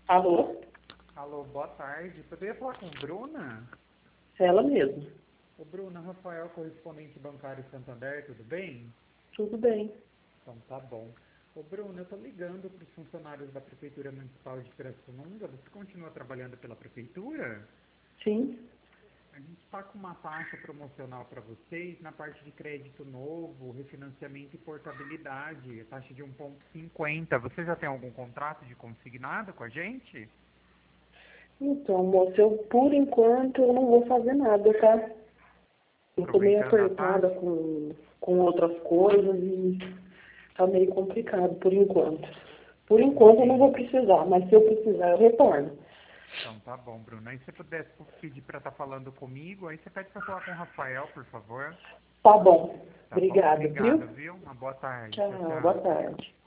Alô? Alô, boa tarde. Poderia falar com Bruna? Ela mesma. Ô, Bruna, Rafael, correspondente bancário Santander, tudo bem? Tudo bem. Então tá bom. Ô, Bruna, eu tô ligando para os funcionários da Prefeitura Municipal de Pirassununga. Você continua trabalhando pela Prefeitura? Sim. A gente está com uma taxa promocional para vocês na parte de crédito novo, refinanciamento e portabilidade, taxa de 1,50. Você já tem algum contrato de consignado com a gente? Então, moça, por enquanto eu não vou fazer nada, tá? Eu tô meio Aproveitando a apertada taxa? com outras coisas e tá meio complicado por enquanto. Por enquanto eu não vou precisar, mas se eu precisar eu retorno. Então tá bom, Bruno. Aí se você pudesse pedir para estar falando comigo, aí você pede para falar com o Rafael, por favor. Tá bom. Tá bom? Obrigada, Obrigado, viu? viu? Uma boa tarde. Tchau, Tchau, boa tchau. tarde.